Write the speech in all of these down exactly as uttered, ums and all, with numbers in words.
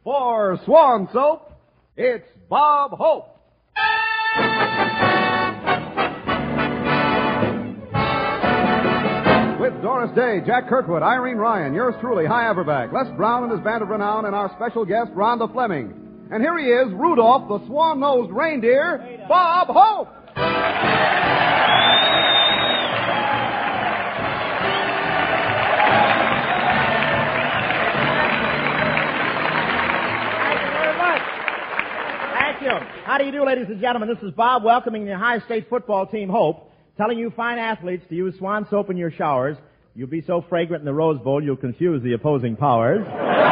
For Swan Soap, it's Bob Hope. With Doris Day, Jack Kirkwood, Irene Ryan, yours truly, Hy Averback, Les Brown and his band of renown, and our special guest, Rhonda Fleming. And here he is, Rudolph, the swan-nosed reindeer, Bob Hope. How do you do, ladies and gentlemen? This is Bob welcoming the Ohio State football team, Hope, telling you fine athletes to use Swan Soap in your showers. You'll be so fragrant in the Rose Bowl, you'll confuse the opposing powers.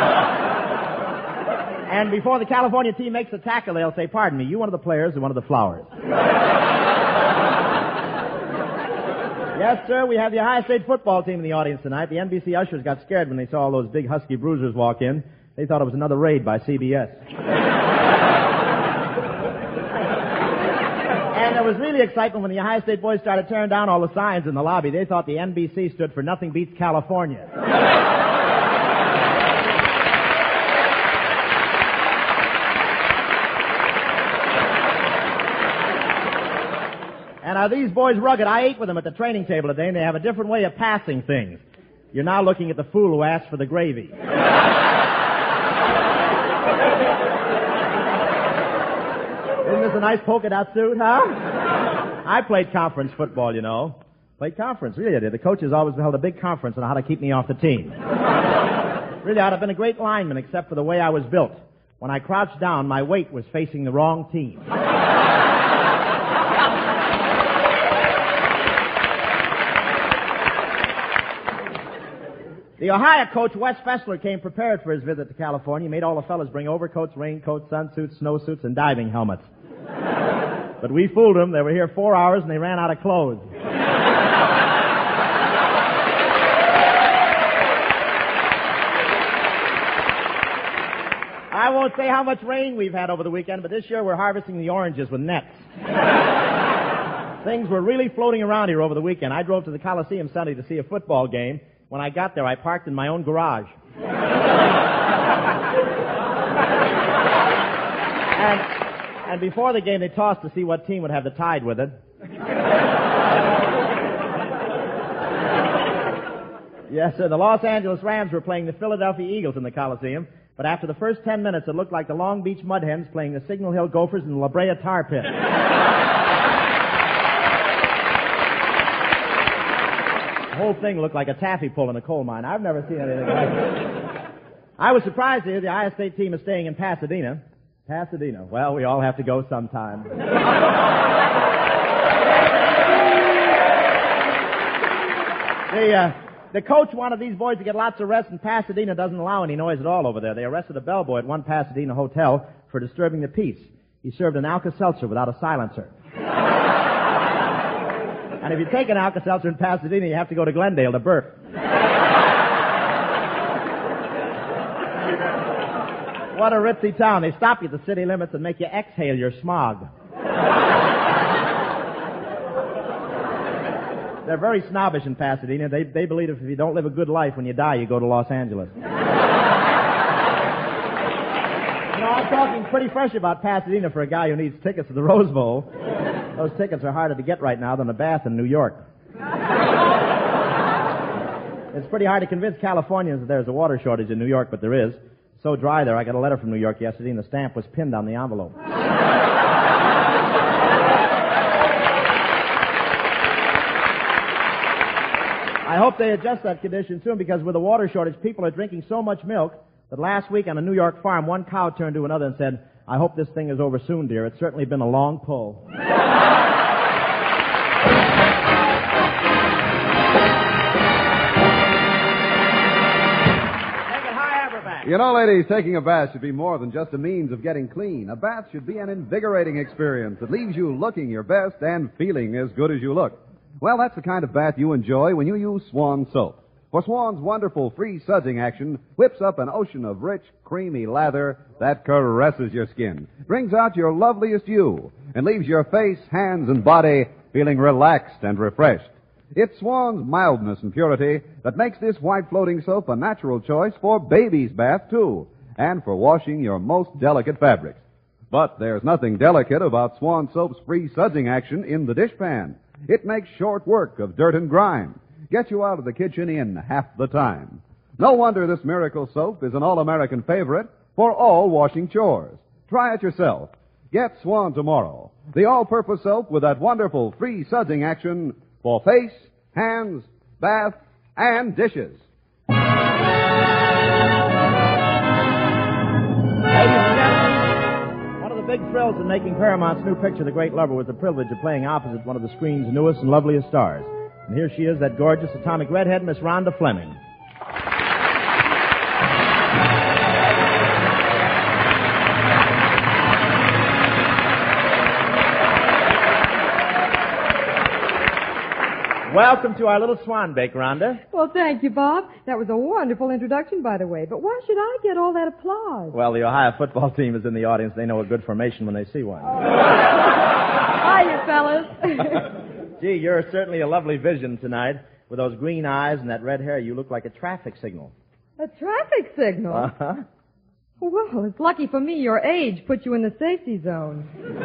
And before the California team makes a tackle, they'll say, pardon me, you one of the players or one of the flowers? Yes, sir, we have the Ohio State football team in the audience tonight. The N B C ushers got scared when they saw all those big husky bruisers walk in. They thought it was another raid by C B S. And there was really excitement when the Ohio State boys started tearing down all the signs in the lobby. They thought the N B C stood for Nothing Beats California. And are these boys rugged? I ate with them at the training table today, and they have a different way of passing things. You're now looking at the fool who asked for the gravy. Isn't this a nice polka dot suit, huh? I played conference football, you know. Played conference, really I did. The coaches always held a big conference on how to keep me off the team. Really, I'd have been a great lineman except for the way I was built. When I crouched down, my weight was facing the wrong team. The Ohio coach, Wes Fessler, came prepared for his visit to California. He made all the fellas bring overcoats, raincoats, sunsuits, snowsuits, and diving helmets. But we fooled them. They were here four hours, and they ran out of clothes. I won't say how much rain we've had over the weekend, but this year we're harvesting the oranges with nets. Things were really floating around here over the weekend. I drove to the Coliseum Sunday to see a football game. When I got there, I parked in my own garage. and, and before the game, they tossed to see what team would have the Tide with it. Yes, sir. The Los Angeles Rams were playing the Philadelphia Eagles in the Coliseum. But after the first ten minutes, it looked like the Long Beach Mud Hens playing the Signal Hill Gophers in the La Brea Tar Pit. The whole thing looked like a taffy pull in a coal mine. I've never seen anything like it. I was surprised to hear the Ohio State team is staying in Pasadena. Pasadena. Well, we all have to go sometime. the, uh, the coach wanted these boys to get lots of rest, and Pasadena doesn't allow any noise at all over there. They arrested a bellboy at one Pasadena hotel for disturbing the peace. He served an Alka-Seltzer without a silencer. And if you take an Alka-Seltzer in Pasadena, you have to go to Glendale to burp. What a ritzy town. They stop you at the city limits and make you exhale your smog. They're very snobbish in Pasadena. They, they believe if you don't live a good life, when you die, you go to Los Angeles. You know, I'm talking pretty fresh about Pasadena for a guy who needs tickets to the Rose Bowl. Those tickets are harder to get right now than a bath in New York. It's pretty hard to convince Californians that there's a water shortage in New York, but there is. It's so dry there, I got a letter from New York yesterday, and the stamp was pinned on the envelope. I hope they adjust that condition soon, because with the water shortage, people are drinking so much milk that last week on a New York farm, one cow turned to another and said, "I hope this thing is over soon, dear. It's certainly been a long pull." You know, ladies, taking a bath should be more than just a means of getting clean. A bath should be an invigorating experience that leaves you looking your best and feeling as good as you look. Well, that's the kind of bath you enjoy when you use Swan Soap. For Swan's wonderful free sudsing action whips up an ocean of rich, creamy lather that caresses your skin, brings out your loveliest you, and leaves your face, hands, and body feeling relaxed and refreshed. It's Swan's mildness and purity that makes this white floating soap a natural choice for baby's bath, too. and for washing your most delicate fabrics. But there's nothing delicate about Swan Soap's free sudsing action in the dishpan. It makes short work of dirt and grime. Gets you out of the kitchen in half the time. No wonder this miracle soap is an all-American favorite for all washing chores. Try it yourself. Get Swan tomorrow. The all-purpose soap with that wonderful free sudsing action for face, hands, bath, and dishes. Ladies and gentlemen, one of the big thrills in making Paramount's new picture, The Great Lover, was the privilege of playing opposite one of the screen's newest and loveliest stars. And here she is, that gorgeous atomic redhead, Miss Rhonda Fleming. Welcome to our little swan bake, Rhonda. Well, thank you, Bob. That was a wonderful introduction, by the way. But why should I get all that applause? Well, the Ohio football team is in the audience. They know a good formation when they see one. Hiya, fellas. Gee, you're certainly a lovely vision tonight. With those green eyes and that red hair, you look like a traffic signal. A traffic signal? Uh-huh. Well, it's lucky for me your age put you in the safety zone.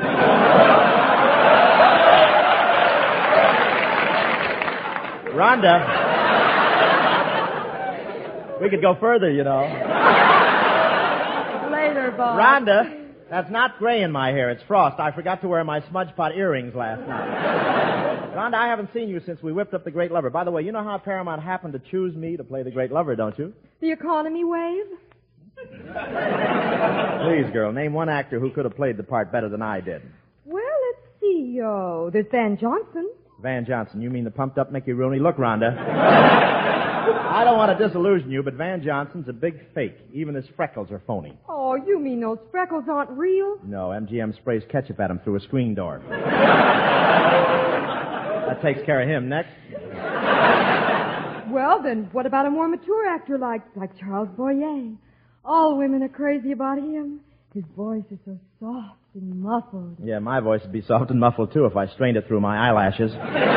Rhonda, we could go further, you know. Later, Bob. Rhonda, that's not gray in my hair. It's frost. I forgot to wear my smudge pot earrings last night. Rhonda, I haven't seen you since we whipped up The Great Lover. By the way, you know how Paramount happened to choose me to play The Great Lover, don't you? The economy wave? Please, girl, name one actor who could have played the part better than I did. Well, let's see. Oh, there's Van Johnson. Van Johnson. You mean the pumped-up Mickey Rooney? Look, Rhonda, I don't want to disillusion you, but Van Johnson's a big fake. Even his freckles are phony. Oh, you mean those freckles aren't real? No, M G M sprays ketchup at him through a screen door. That takes care of him. Next. Well, then what about a more mature actor like, like Charles Boyer? All women are crazy about him. His voice is so soft and muffled. Yeah, my voice would be soft and muffled, too, if I strained it through my eyelashes.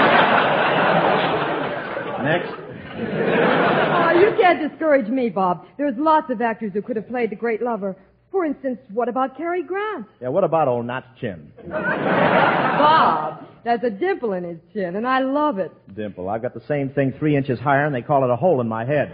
Next. Oh, you can't discourage me, Bob. There's lots of actors who could have played The Great Lover. For instance, what about Cary Grant? Yeah, what about old Notch Chin? Bob, there's a dimple in his chin, and I love it. Dimple. I've got the same thing three inches higher, and they call it a hole in my head.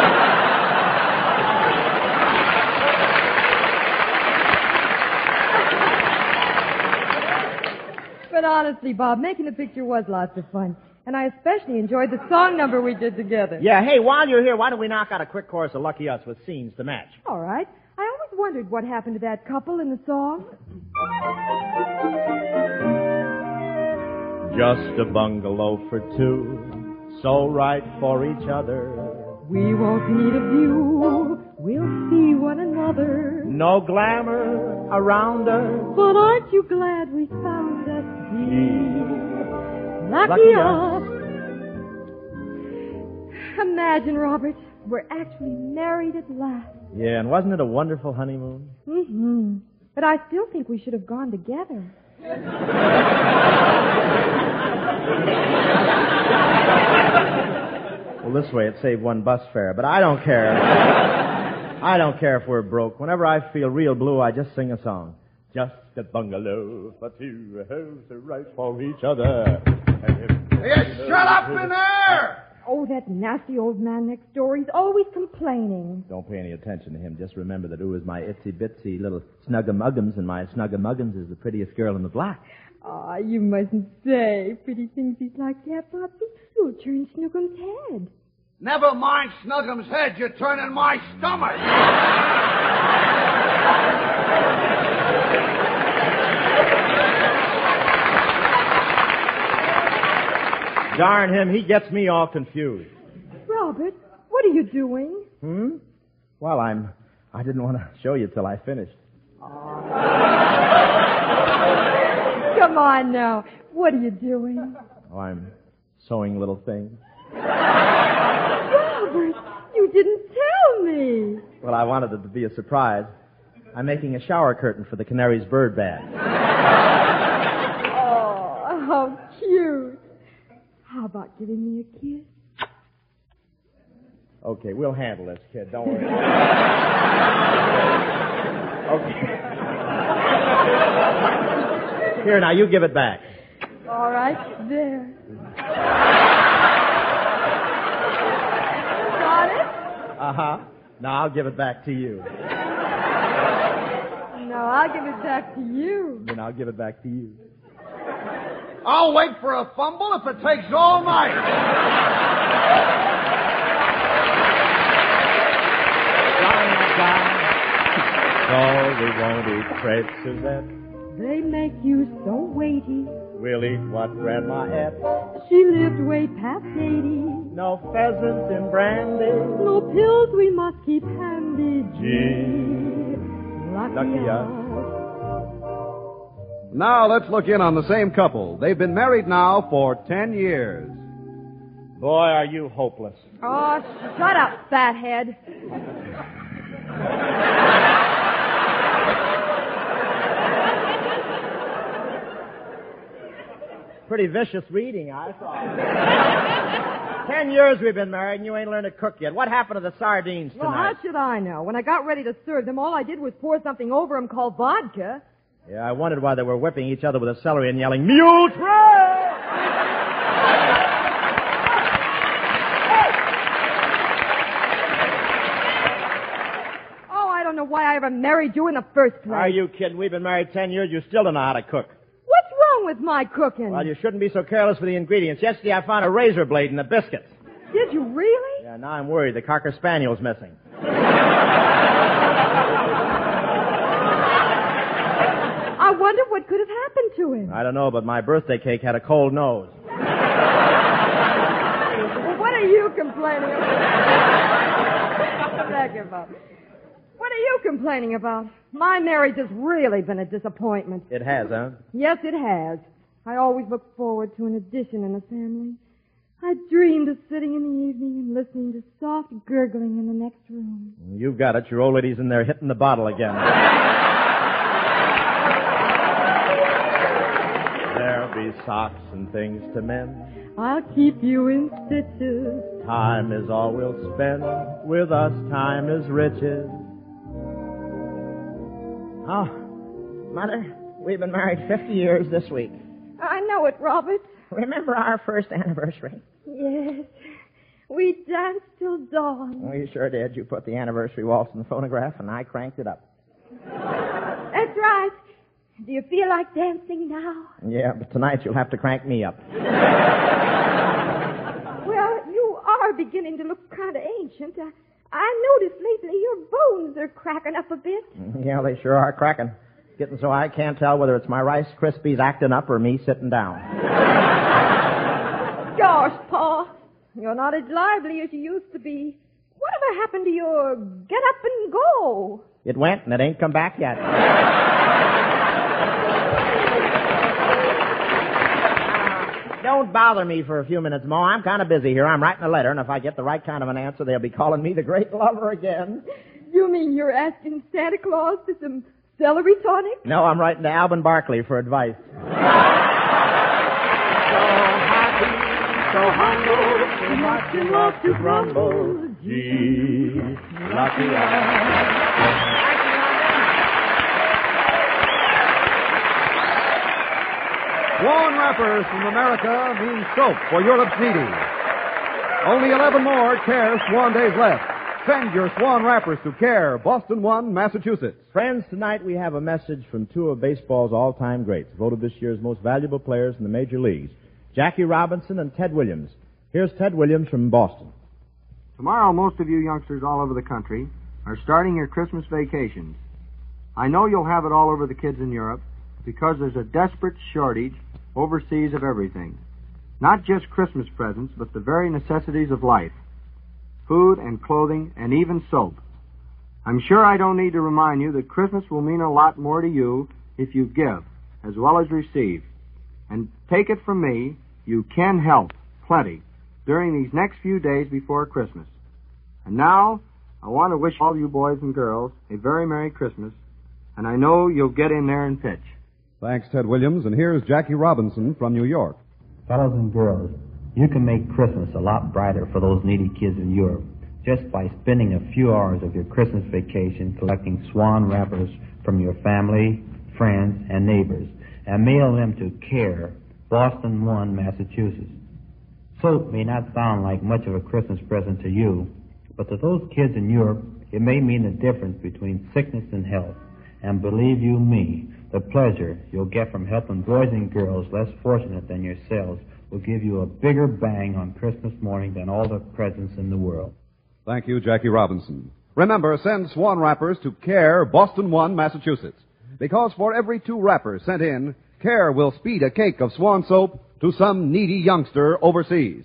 But honestly, Bob, making the picture was lots of fun. And I especially enjoyed the song number we did together. Yeah, hey, while you're here, why don't we knock out a quick chorus of Lucky Us with scenes to match? All right. I always wondered what happened to that couple in the song. Just a bungalow for two, so right for each other. We won't need a view, we'll see one another. No glamour around us, but aren't you glad we found us dear? Lucky, Lucky us. Imagine, Robert, we're actually married at last. Yeah, and wasn't it a wonderful honeymoon? Mm-hmm. But I still think we should have gone together. Well, this way it saved one bus fare, but I don't care. I don't care if we're broke. Whenever I feel real blue, I just sing a song. Just a bungalow for two, homes are right for each other. Hey, shut up in there! Oh, that nasty old man next door. He's always complaining. Don't pay any attention to him. Just remember that Ooh is my itsy-bitsy little snuggamuggums, and my snuggamuggums is the prettiest girl in the block. Ah, oh, you mustn't say pretty things he's like that, Bobby. You'll turn Snuggum's head. Never mind Snuggum's head. You're turning my stomach. Darn him, he gets me all confused. Robert, what are you doing? Hmm? Well, I'm... I didn't want to show you till I finished. Come on now. What are you doing? Oh, I'm sewing little things. Robert, you didn't tell me. Well, I wanted it to be a surprise. I'm making a shower curtain for the canary's bird bath. Oh, how cute. How about giving me a kiss? Okay, we'll handle this, kid. Don't worry. Okay. Here, now, you give it back. All right, there. Got it? Uh-huh. Now I'll give it back to you. No, I'll give it back to you. Then I'll give it back to you. I'll wait for a fumble if it takes all night. So we won't eat crepes, Suzette. They make you so weighty. We'll eat what Grandma ate. She lived way past eighty. No pheasants in brandy. No pills we must keep handy. Gee, lucky, lucky us. Now let's look in on the same couple. They've been married now for ten years. Boy, are you hopeless. Oh, shut up, fathead. Pretty vicious reading, I thought. Ten years we've been married and you ain't learned to cook yet. What happened to the sardines tonight? Well, how should I know? When I got ready to serve them, all I did was pour something over them called vodka. Yeah, I wondered why they were whipping each other with a celery and yelling, Mule Train! Oh, I don't know why I ever married you in the first place. Are you kidding? We've been married ten years. You still don't know how to cook. What's wrong with my cooking? Well, you shouldn't be so careless with the ingredients. Yesterday I found a razor blade in the biscuits. Did you really? Yeah, now I'm worried. The Cocker Spaniel's missing. I wonder what could have happened to him. I don't know, but my birthday cake had a cold nose. Well, what are you complaining about? Back him up. What are you complaining about? My marriage has really been a disappointment. It has, huh? Yes, it has. I always looked forward to an addition in the family. I dreamed of sitting in the evening and listening to soft gurgling in the next room. You've got it. Your old lady's in there hitting the bottle again. There'll be socks and things to mend. I'll keep you in stitches. Time is all we'll spend. With us, time is riches. Oh, Mother, we've been married fifty years this week. I know it, Robert. Remember our first anniversary? Yes. We danced till dawn. We sure did. You put the anniversary waltz in the phonograph, and I cranked it up. That's right. Do you feel like dancing now? Yeah, but tonight you'll have to crank me up. Well, you are beginning to look kind of ancient. I, I noticed lately your bones are cracking up a bit. Yeah, they sure are cracking. Getting so I can't tell whether it's my Rice Krispies acting up or me sitting down. Gosh, Pa, you're not as lively as you used to be. Whatever happened to your get up and go? It went, and it ain't come back yet. Don't bother me for a few minutes, Mo. I'm kind of busy here. I'm writing a letter, and if I get the right kind of an answer, they'll be calling me the great lover again. You mean you're asking Santa Claus for some celery tonic? No, I'm writing to Alvin Barkley for advice. So happy, so humble, so much in love to grumble. Gee, lucky I. Swan wrappers from America mean soap for Europe's needy. Only eleven more Care Swan days left. Send your Swan wrappers to Care, Boston one, Massachusetts. Friends, tonight we have a message from two of baseball's all-time greats, voted this year's most valuable players in the major leagues, Jackie Robinson and Ted Williams. Here's Ted Williams from Boston. Tomorrow, most of you youngsters all over the country are starting your Christmas vacations. I know you'll have it all over the kids in Europe because there's a desperate shortage overseas of everything. Not just Christmas presents, but the very necessities of life. Food and clothing and even soap. I'm sure I don't need to remind you that Christmas will mean a lot more to you if you give as well as receive. And take it from me, you can help plenty during these next few days before Christmas. And now, I want to wish all you boys and girls a very Merry Christmas, and I know you'll get in there and pitch. Thanks, Ted Williams. And here's Jackie Robinson from New York. Fellows and girls, you can make Christmas a lot brighter for those needy kids in Europe just by spending a few hours of your Christmas vacation collecting Swan wrappers from your family, friends, and neighbors, and mail them to CARE, Boston one, Massachusetts. Soap may not sound like much of a Christmas present to you, but to those kids in Europe, it may mean the difference between sickness and health. And believe you me, the pleasure you'll get from helping boys and girls less fortunate than yourselves will give you a bigger bang on Christmas morning than all the presents in the world. Thank you, Jackie Robinson. Remember, send Swan wrappers to CARE, Boston one, Massachusetts. Because for every two wrappers sent in, CARE will speed a cake of Swan soap to some needy youngster overseas.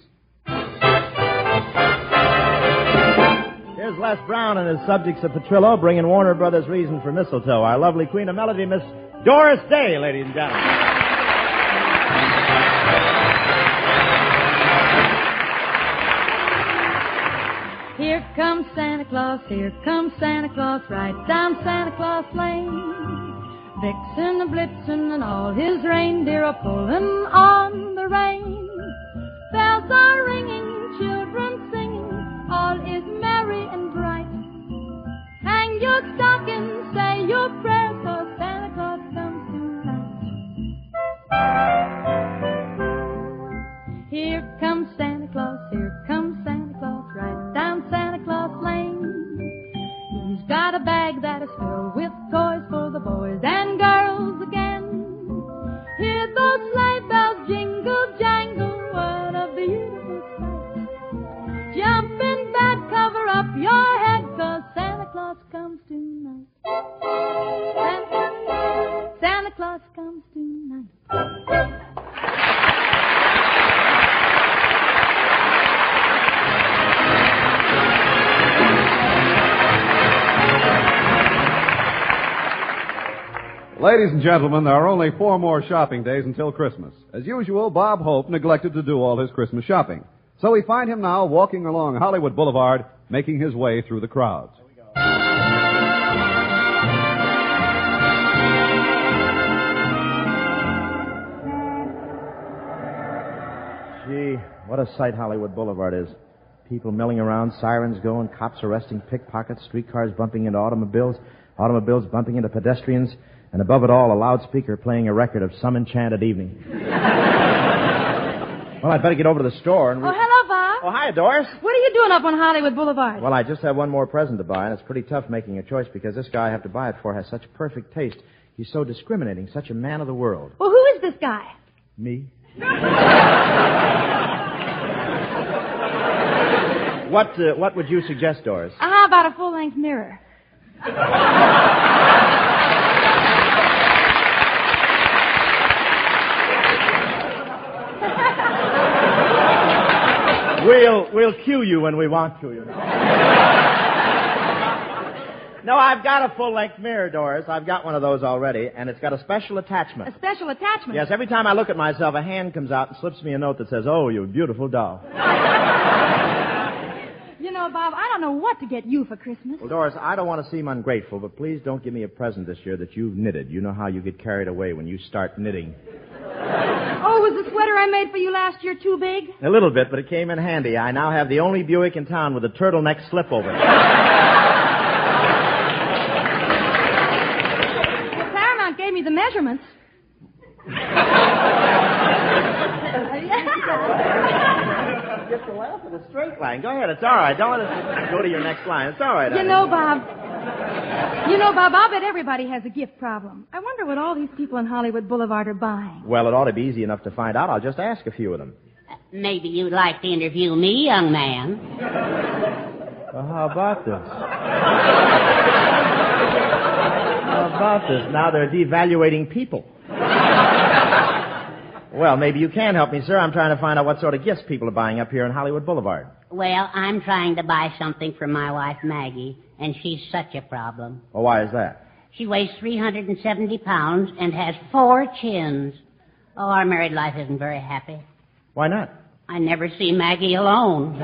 Here's Les Brown and his Subjects of Petrillo bringing Warner Brothers' Reason for Mistletoe. Our lovely queen of melody, Miss Doris Day, ladies and gentlemen. Here comes Santa Claus, here comes Santa Claus, right down Santa Claus Lane. Vixen and Blitzen and all his reindeer are pulling on the rein. Bells are ringing, children singing, all is merry and bright. Hang your stocking, say your prayers, 'cause Santa Claus comes tonight. Here comes Santa Claus, here comes Santa Claus, right down Santa Claus Lane. He's got a bag that is filled with toys for the boys and girls again. Hear those sleigh bells jingle, jangle, what a beautiful sight. Jump in bed, cover up your head, 'cause Santa Claus comes tonight. Santa, Santa Claus comes tonight. Ladies and gentlemen, there are only four more shopping days until Christmas. As usual, Bob Hope neglected to do all his Christmas shopping. So we find him now walking along Hollywood Boulevard, making his way through the crowds. Gee, what a sight Hollywood Boulevard is. People milling around, sirens going, cops arresting pickpockets, streetcars bumping into automobiles, automobiles bumping into pedestrians, and above it all, a loudspeaker playing a record of Some Enchanted Evening. Well, I'd better get over to the store and... Re- Oh, hello, Bob. Oh, hi, Doris. What are you doing up on Hollywood Boulevard? Well, I just have one more present to buy, and it's pretty tough making a choice because this guy I have to buy it for has such perfect taste. He's so discriminating, such a man of the world. Well, who is this guy? Me? What uh, what would you suggest, Doris? Uh, how about a full-length mirror? We'll we'll cue you when we want to, you know. No, I've got a full-length mirror, Doris. I've got one of those already, and it's got a special attachment. A special attachment? Yes, every time I look at myself, a hand comes out and slips me a note that says, "Oh, you beautiful doll." You know, Bob, I don't know what to get you for Christmas. Well, Doris, I don't want to seem ungrateful, but please don't give me a present this year that you've knitted. You know how you get carried away when you start knitting. Oh, was the sweater I made for you last year too big? A little bit, but it came in handy. I now have the only Buick in town with a turtleneck slip over it. Well, Paramount gave me the measurements. Just a laugh at a straight line. Go ahead. It's all right. Don't let us go to your next line. It's all right. You honey. know, Bob... You know, Bob, I'll bet everybody has a gift problem. I wonder what all these people on Hollywood Boulevard are buying. Well, it ought to be easy enough to find out. I'll just ask a few of them. Maybe you'd like to interview me, young man. Well, how about this? How about this? Now they're devaluating people. Well, maybe you can help me, sir. I'm trying to find out what sort of gifts people are buying up here on Hollywood Boulevard. Well, I'm trying to buy something for my wife, Maggie, and she's such a problem. Well, why is that? She weighs three hundred seventy pounds and has four chins. Oh, our married life isn't very happy. Why not? I never see Maggie alone.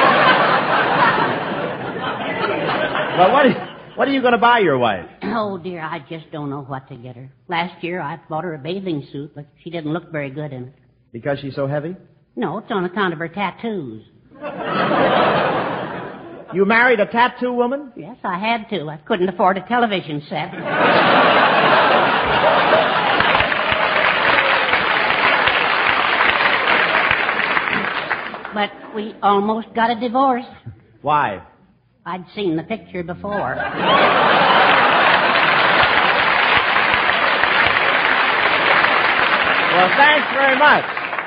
Well, what is... What are you going to buy your wife? Oh, dear, I just don't know what to get her. Last year, I bought her a bathing suit, but she didn't look very good in it. Because she's so heavy? No, it's on account of her tattoos. You married a tattoo woman? Yes, I had to. I couldn't afford a television set. But we almost got a divorce. Why? I'd seen the picture before. Well, thanks very much.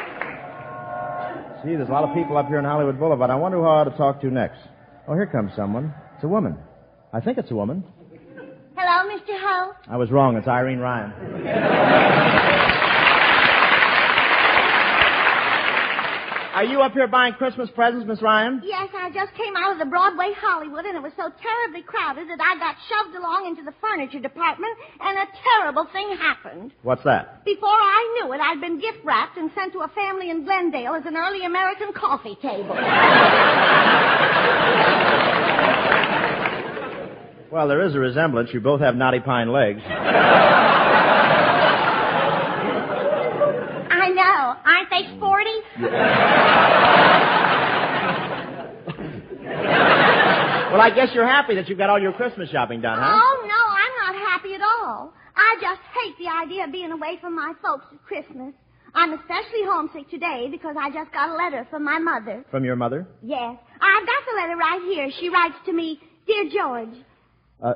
See, there's a lot of people up here on Hollywood Boulevard. I wonder who I ought to talk to next. Oh, here comes someone. It's a woman. I think it's a woman. Hello, Mister Ho. I was wrong. It's Irene Ryan. Are you up here buying Christmas presents, Miss Ryan? Yes, I just came out of the Broadway Hollywood, and it was so terribly crowded that I got shoved along into the furniture department, and a terrible thing happened. What's that? Before I knew it, I'd been gift-wrapped and sent to a family in Glendale as an early American coffee table. Well, there is a resemblance. You both have knotty pine legs. I know. Aren't they sporty? Well, I guess you're happy that you've got all your Christmas shopping done, huh? Oh, no, I'm not happy at all. I just hate the idea of being away from my folks at Christmas. I'm especially homesick today because I just got a letter from my mother. From your mother? Yes. I've got the letter right here. She writes to me, Dear George. Uh,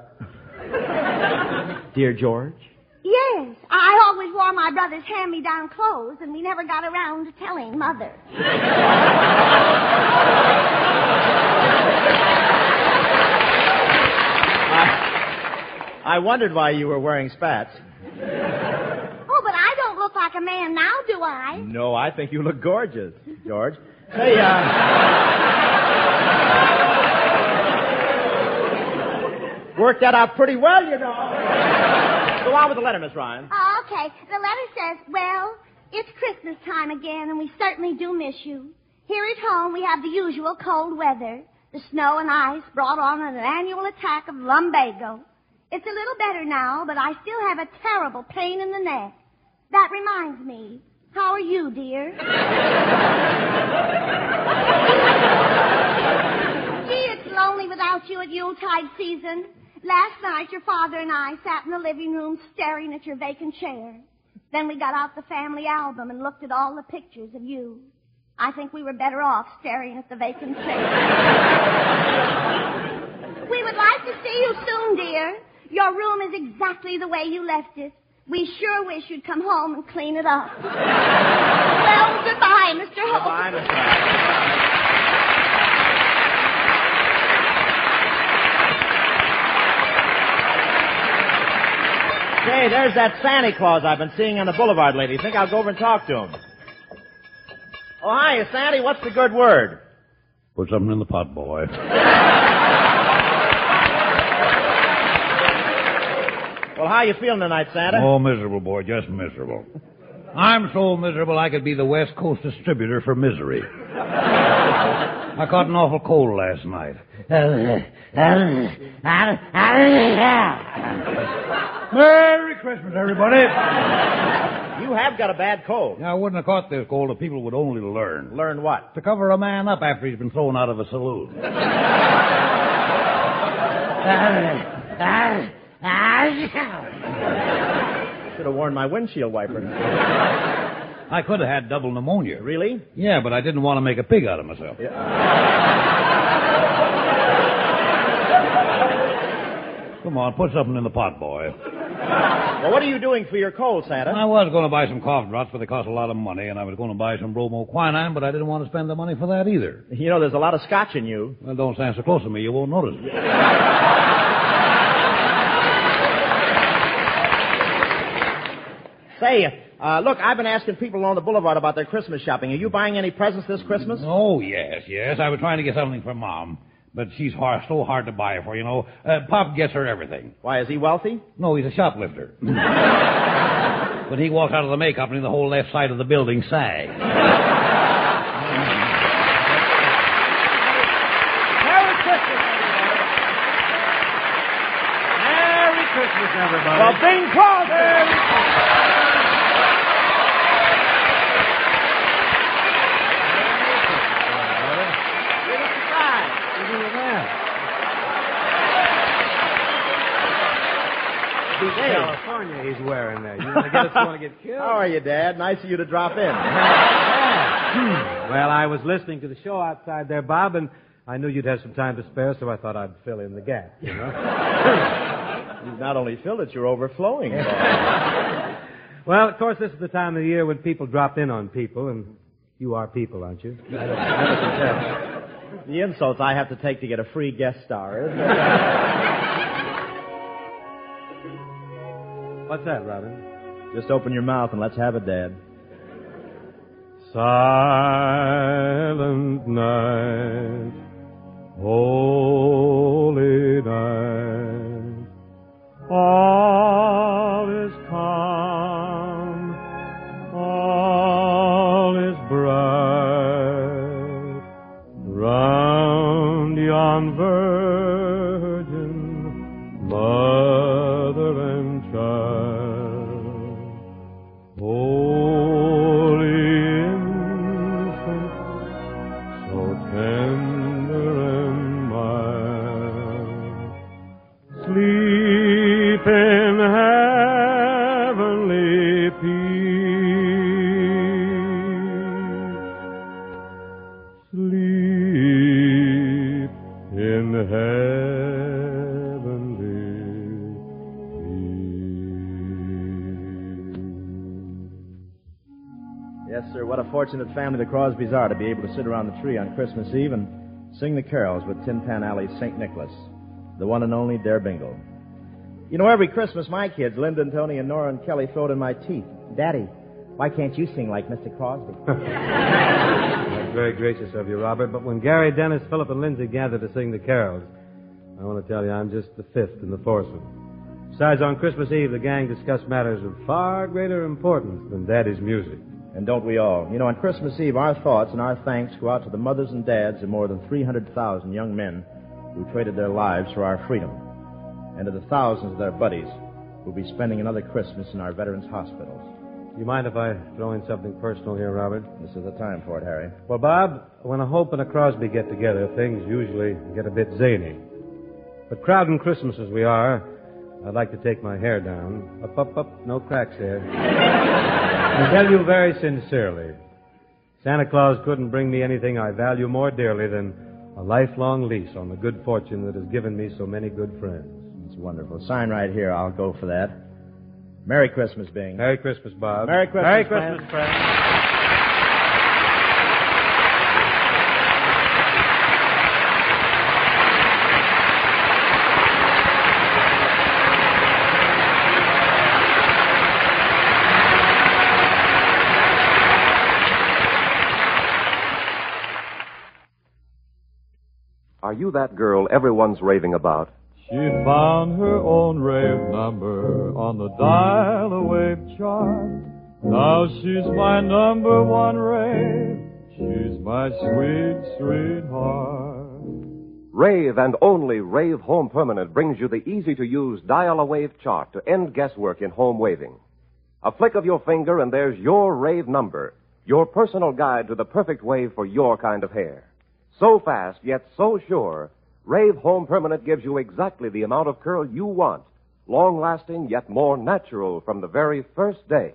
Dear George? Yes. I always wore my brother's hand-me-down clothes, and we never got around to telling Mother. I, I wondered why you were wearing spats. Oh, but I don't look like a man now, do I? No, I think you look gorgeous, George. Say, uh... worked that out pretty well, you know. Go on with the letter, Miss Ryan. Oh, okay. The letter says, well, it's Christmas time again, and we certainly do miss you. Here at home, we have the usual cold weather. The snow and ice brought on an annual attack of lumbago. It's a little better now, but I still have a terrible pain in the neck. That reminds me. How are you, dear? Gee, it's lonely without you at Yuletide season. Last night, your father and I sat in the living room staring at your vacant chair. Then we got out the family album and looked at all the pictures of you. I think we were better off staring at the vacant chair. We would like to see you soon, dear. Your room is exactly the way you left it. We sure wish you'd come home and clean it up. Well, goodbye, Mister Holt. Goodbye, Miss Ryan. Hey, there's that Santa Claus I've been seeing on the boulevard lately. Think I'll go over and talk to him. Oh, hi, Sandy. What's the good word? Put something in the pot, boy. Well, how you feeling tonight, Santa? Oh, miserable, boy. Just miserable. I'm so miserable I could be the West Coast distributor for misery. I caught an awful cold last night. Merry Christmas, everybody. You have got a bad cold. I wouldn't have caught this cold if people would only learn. Learn what? To cover a man up after he's been thrown out of a saloon. Should have worn my windshield wiper. I could have had double pneumonia. Really? Yeah, but I didn't want to make a pig out of myself. Yeah. Come on, put something in the pot, boy. Well, what are you doing for your cold, Santa? I was going to buy some cough drops, but they cost a lot of money, and I was going to buy some bromoquinine, but I didn't want to spend the money for that either. You know, there's a lot of scotch in you. Well, don't stand so close to me. You won't notice it. Say, uh, look, I've been asking people along the boulevard about their Christmas shopping. Are you buying any presents this Christmas? Oh, yes, yes. I was trying to get something for Mom. But she's hard, so hard to buy for, you know. Uh, Pop gets her everything. Why, is he wealthy? No, he's a shoplifter. When he walked out of the May Company, the whole left side of the building sagged. Merry Christmas, everybody. Merry Christmas, everybody. Well, Bing Crosby. Give us a sign. Look at that. Deep California he's wearing there. You want to get us going to get killed? How are you, Dad? Nice of you to drop in. Well, I was listening to the show outside there, Bob, and I knew you'd have some time to spare, so I thought I'd fill in the gap, you know? You've not only filled it, you're overflowing. Well, of course, this is the time of the year when people drop in on people, and you are people, aren't you? The insults I have to take to get a free guest star, isn't it? What's that, Robin? Just open your mouth and let's have it, Dad. Silent night, holy night, all is calm, all is bright, round yon virgin, mother and child, holy infant, so tender and mild, sleep in heavenly peace, sleep in heavenly Yes, sir. What a fortunate family the Crosbys are to be able to sit around the tree on Christmas Eve and sing the carols with Tin Pan Alley's Saint Nicholas, the one and only Dare Bingle. You know, every Christmas my kids, Linda and Tony and Nora and Kelly, throw it in my teeth. Daddy, why can't you sing like Mister Crosby? That's very gracious of you, Robert, but when Gary, Dennis, Philip, and Lindsay gather to sing the carols, I want to tell you I'm just the fifth in the foursome. Besides, on Christmas Eve, the gang discuss matters of far greater importance than Daddy's music. And don't we all? You know, on Christmas Eve, our thoughts and our thanks go out to the mothers and dads of more than three hundred thousand young men who traded their lives for our freedom, and to the thousands of their buddies who'll be spending another Christmas in our veterans' hospitals. You mind if I throw in something personal here, Robert? This is the time for it, Harry. Well, Bob, when a Hope and a Crosby get together, things usually get a bit zany. But crowding Christmas as we are, I'd like to take my hair down. Up, up, up, no cracks there. And tell you very sincerely, Santa Claus couldn't bring me anything I value more dearly than a lifelong lease on the good fortune that has given me so many good friends. It's wonderful. Sign right here. I'll go for that. Merry Christmas, Bing. Merry Christmas, Bob. Merry Christmas, Merry friends. Christmas, friends. Are you that girl everyone's raving about? She found her own rave number on the dial-a-wave chart. Now she's my number one rave. She's my sweet sweetheart. Rave and only Rave Home Permanent brings you the easy-to-use dial-a-wave chart to end guesswork in home waving. A flick of your finger and there's your rave number, your personal guide to the perfect wave for your kind of hair. So fast, yet so sure, Rave Home Permanent gives you exactly the amount of curl you want, long-lasting yet more natural from the very first day.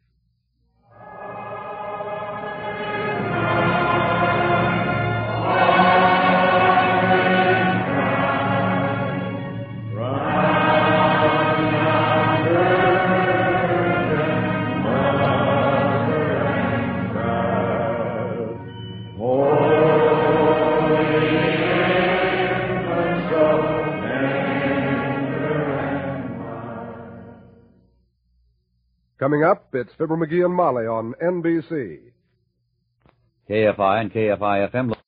Coming up, it's Fibber McGee and Molly on N B C. K F I and K F I F M.